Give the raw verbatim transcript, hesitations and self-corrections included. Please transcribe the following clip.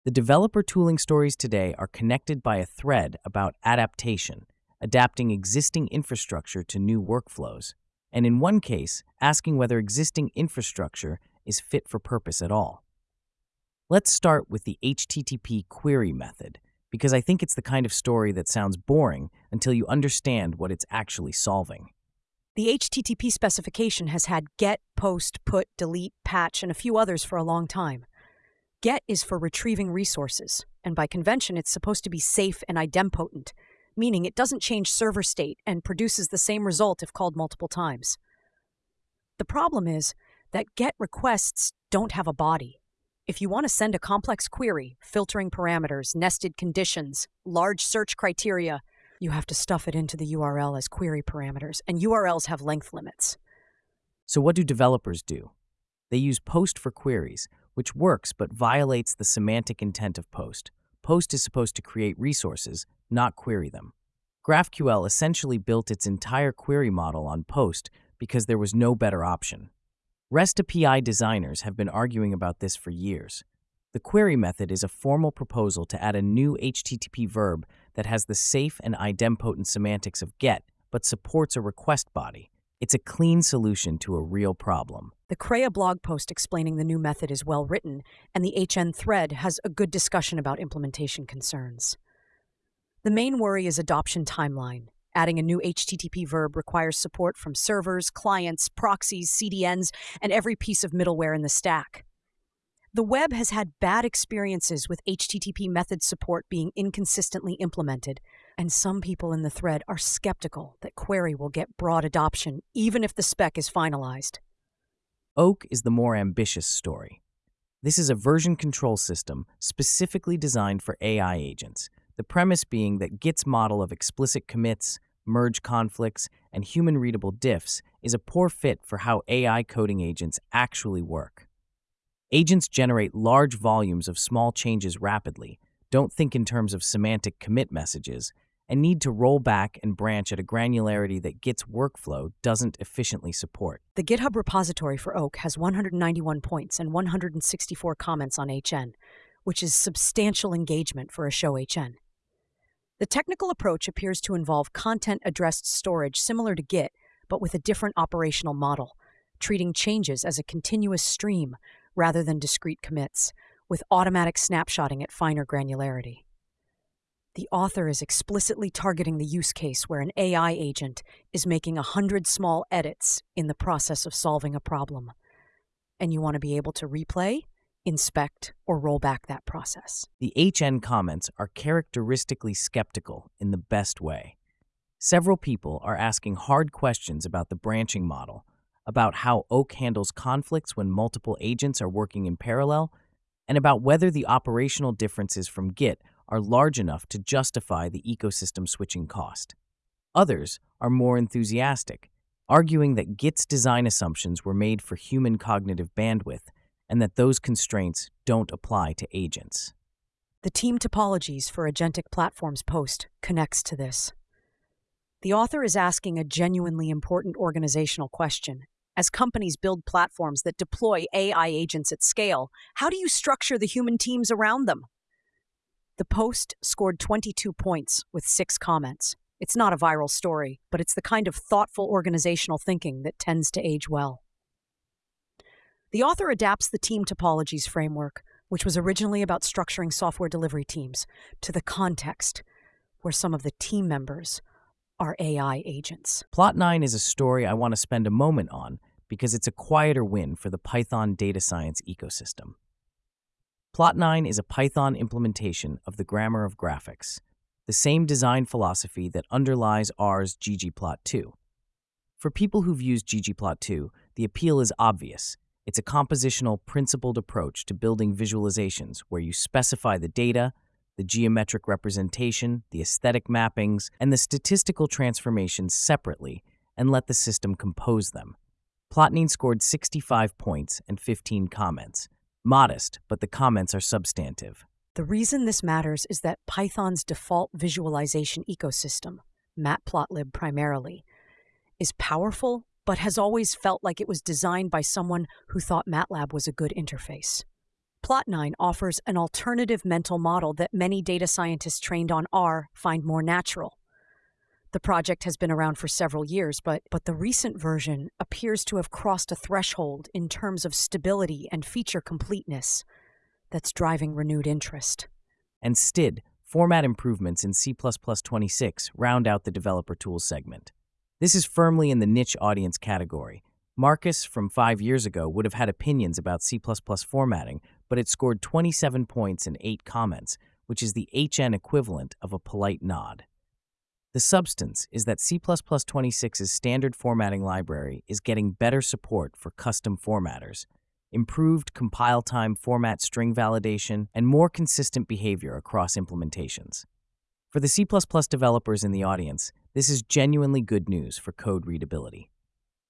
The developer tooling stories today are connected by a thread about adaptation, adapting existing infrastructure to new workflows, and in one case, asking whether existing infrastructure is fit for purpose at all. Let's start with the H T T P query method, because I think it's the kind of story that sounds boring until you understand what it's actually solving. The H T T P specification has had get, post, put, delete, patch, and a few others for a long time. Get is for retrieving resources, and by convention it's supposed to be safe and idempotent, meaning it doesn't change server state and produces the same result if called multiple times. The problem is that get requests don't have a body. If you want to send a complex query, filtering parameters, nested conditions, large search criteria, you have to stuff it into the U R L as query parameters, and U R Ls have length limits. So what do developers do? They use POST for queries, which works but violates the semantic intent of POST. POST is supposed to create resources, not query them. GraphQL essentially built its entire query model on POST because there was no better option. REST A P I designers have been arguing about this for years. The query method is a formal proposal to add a new H T T P verb that has the safe and idempotent semantics of GET, but supports a request body. It's a clean solution to a real problem. The Crea blog post explaining the new method is well written, and the H N thread has a good discussion about implementation concerns. The main worry is adoption timeline. Adding a new H T T P verb requires support from servers, clients, proxies, C D Ns, and every piece of middleware in the stack. The web has had bad experiences with H T T P method support being inconsistently implemented, and some people in the thread are skeptical that Query will get broad adoption even if the spec is finalized. Oak is the more ambitious story. This is a version control system specifically designed for A I agents, the premise being that Git's model of explicit commits, merge conflicts, and human-readable diffs is a poor fit for how A I coding agents actually work. Agents generate large volumes of small changes rapidly, don't think in terms of semantic commit messages, and need to roll back and branch at a granularity that Git's workflow doesn't efficiently support. The GitHub repository for Oak has one hundred ninety-one points and one hundred sixty-four comments on H N, which is substantial engagement for a show H N. The technical approach appears to involve content-addressed storage similar to Git, but with a different operational model, treating changes as a continuous stream rather than discrete commits, with automatic snapshotting at finer granularity. The author is explicitly targeting the use case where an A I agent is making a hundred small edits in the process of solving a problem. And you want to be able to replay, inspect, or roll back that process. The H N comments are characteristically skeptical in the best way. Several people are asking hard questions about the branching model, about how Oak handles conflicts when multiple agents are working in parallel, and about whether the operational differences from Git are large enough to justify the ecosystem switching cost. Others are more enthusiastic, arguing that Git's design assumptions were made for human cognitive bandwidth and that those constraints don't apply to agents. The team topologies for agentic platforms post connects to this. The author is asking a genuinely important organizational question. As companies build platforms that deploy A I agents at scale, how do you structure the human teams around them? The post scored twenty-two points with six comments. It's not a viral story, but it's the kind of thoughtful organizational thinking that tends to age well. The author adapts the team topologies framework, which was originally about structuring software delivery teams, to the context where some of the team members are A I agents. Plot nine is a story I want to spend a moment on because it's a quieter win for the Python data science ecosystem. Plot nine is a Python implementation of the grammar of graphics, the same design philosophy that underlies R's ggplot two. For people who've used ggplot two, the appeal is obvious. It's a compositional, principled approach to building visualizations where you specify the data, the geometric representation, the aesthetic mappings, and the statistical transformations separately and let the system compose them. Plot nine scored sixty-five points and fifteen comments. Modest, but the comments are substantive. The reason this matters is that Python's default visualization ecosystem, Matplotlib primarily, is powerful, but has always felt like it was designed by someone who thought MATLAB was a good interface. Plot nine offers an alternative mental model that many data scientists trained on R find more natural. The project has been around for several years, but, but the recent version appears to have crossed a threshold in terms of stability and feature completeness that's driving renewed interest. And S T I D, format improvements in C plus plus twenty-six, round out the developer tools segment. This is firmly in the niche audience category. Marcus, from five years ago, would have had opinions about C plus plus formatting, but it scored twenty-seven points and eight comments, which is the H N equivalent of a polite nod. The substance is that C plus plus twenty-six's standard formatting library is getting better support for custom formatters, improved compile time format string validation, and more consistent behavior across implementations. For the C plus plus developers in the audience, this is genuinely good news for code readability.